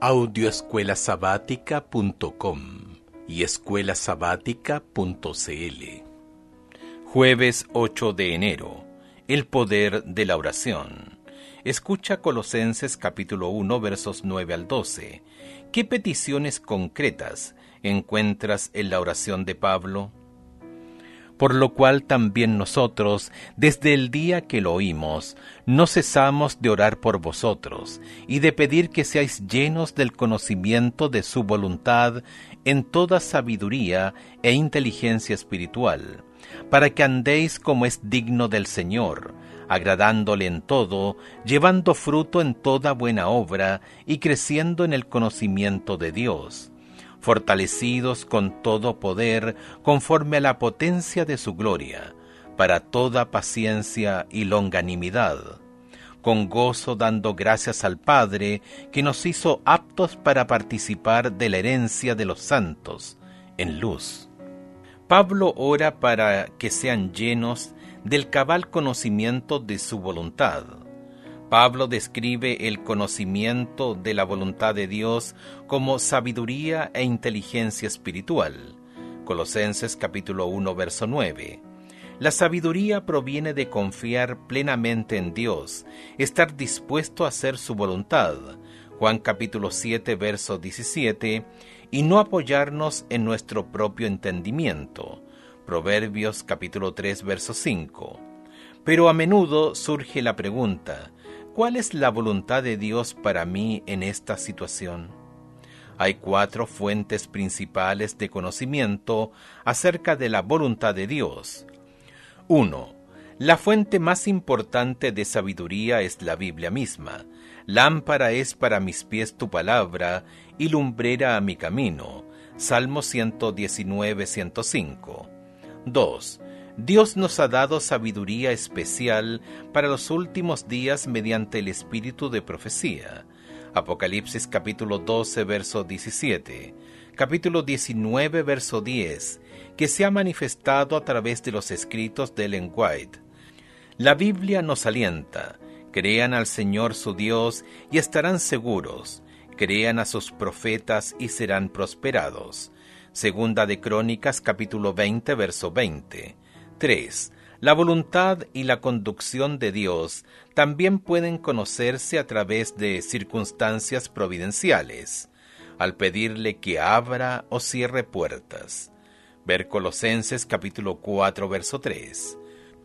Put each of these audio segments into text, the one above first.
Audioescuelasabática.com y escuelasabática.cl. Jueves 8 de enero. El poder de la oración. Escucha Colosenses capítulo 1 versos 9 al 12. ¿Qué peticiones concretas encuentras en la oración de Pablo? Por lo cual también nosotros, desde el día que lo oímos, no cesamos de orar por vosotros, y de pedir que seáis llenos del conocimiento de su voluntad en toda sabiduría e inteligencia espiritual, para que andéis como es digno del Señor, agradándole en todo, llevando fruto en toda buena obra, y creciendo en el conocimiento de Dios, fortalecidos con todo poder, conforme a la potencia de su gloria, para toda paciencia y longanimidad, con gozo dando gracias al Padre, que nos hizo aptos para participar de la herencia de los santos, en luz. Pablo ora para que sean llenos del cabal conocimiento de su voluntad. Pablo describe el conocimiento de la voluntad de Dios como sabiduría e inteligencia espiritual. Colosenses capítulo 1 verso 9. La sabiduría proviene de confiar plenamente en Dios, estar dispuesto a hacer su voluntad. Juan capítulo 7 verso 17, y no apoyarnos en nuestro propio entendimiento. Proverbios capítulo 3 verso 5. Pero a menudo surge la pregunta: ¿cuál es la voluntad de Dios para mí en esta situación? Hay 4 fuentes principales de conocimiento acerca de la voluntad de Dios. 1. La fuente más importante de sabiduría es la Biblia misma. Lámpara es para mis pies tu palabra y lumbrera a mi camino. Salmo 119, 105. 2. Dios nos ha dado sabiduría especial para los últimos días mediante el espíritu de profecía. Apocalipsis capítulo 12, verso 17. Capítulo 19, verso 10, que se ha manifestado a través de los escritos de Ellen White. La Biblia nos alienta: crean al Señor su Dios y estarán seguros, crean a sus profetas y serán prosperados. Segunda de Crónicas capítulo 20, verso 20. 3. La voluntad y la conducción de Dios también pueden conocerse a través de circunstancias providenciales, al pedirle que abra o cierre puertas. Ver Colosenses capítulo 4, verso 3.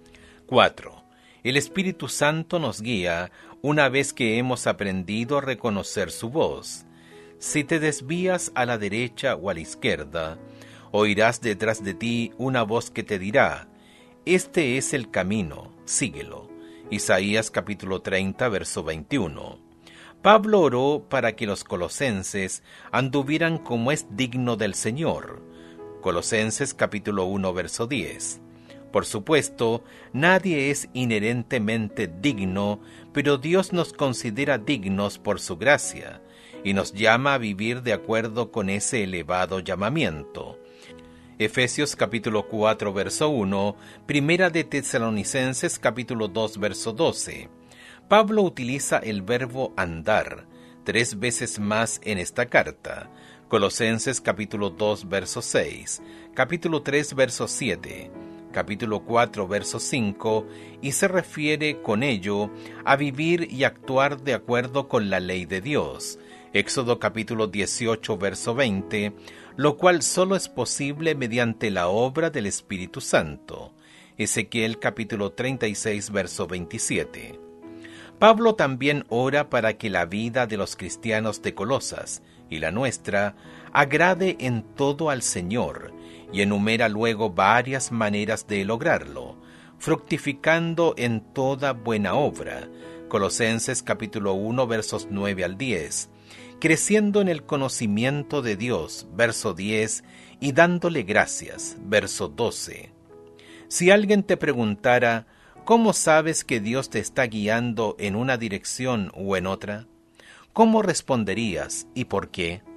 4. El Espíritu Santo nos guía una vez que hemos aprendido a reconocer su voz. Si te desvías a la derecha o a la izquierda, oirás detrás de ti una voz que te dirá: este es el camino, síguelo. Isaías capítulo 30, verso 21. Pablo oró para que los colosenses anduvieran como es digno del Señor. Colosenses capítulo 1, verso 10. Por supuesto, nadie es inherentemente digno, pero Dios nos considera dignos por su gracia, y nos llama a vivir de acuerdo con ese elevado llamamiento. Efesios capítulo 4, verso 1, Primera de Tesalonicenses capítulo 2, verso 12. Pablo utiliza el verbo andar 3 veces más en esta carta. Colosenses capítulo 2, verso 6, capítulo 3, verso 7, capítulo 4, verso 5, y se refiere con ello a vivir y actuar de acuerdo con la ley de Dios. Éxodo capítulo 18, verso 20, lo cual solo es posible mediante la obra del Espíritu Santo. Ezequiel capítulo 36, verso 27. Pablo también ora para que la vida de los cristianos de Colosas y la nuestra agrade en todo al Señor, y enumera luego varias maneras de lograrlo: fructificando en toda buena obra. Colosenses capítulo 1, versos 9 al 10. Creciendo en el conocimiento de Dios, verso 10, y dándole gracias, verso 12. Si alguien te preguntara: ¿cómo sabes que Dios te está guiando en una dirección o en otra? ¿Cómo responderías y por qué?